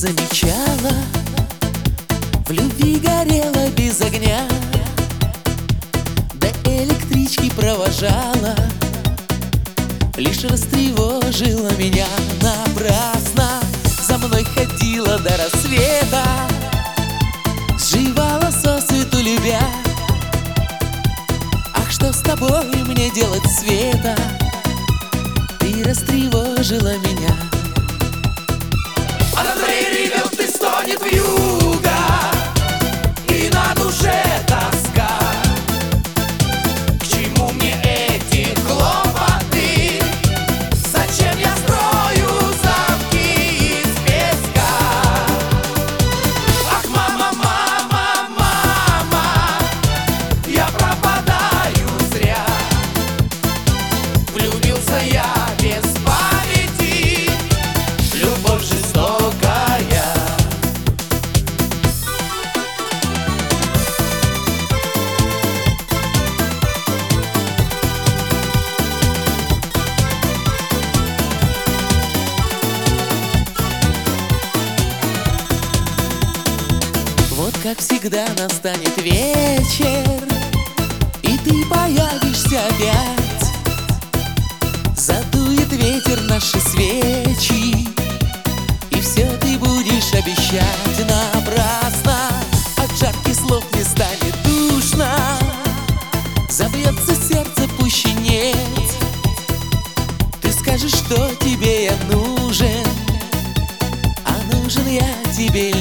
замечала, в любви горела без огня, до электрички провожала, лишь растревожила меня. Напрасно за мной ходила до рассвета, сживала сосвету любя. Ах, что с тобой мне делать, Света? Ты растревожила меня. А на дворе ревет и стонет вьюга, и на душе тоска. К чему мне эти хлопоты? Зачем я строю замки из песка? Ах, мама, мама, мама, я пропадаю зря. Влюбился я без памяти, любовь жестокая. Вот как всегда настанет вечер, и ты появишься опять. Задует ветер наши свечи, и все ты будешь обещать. Напрасно, от жарких слов не станет душно, забьется сердце пуще нет. Ты скажешь, что тебе я нужен, а нужен я тебе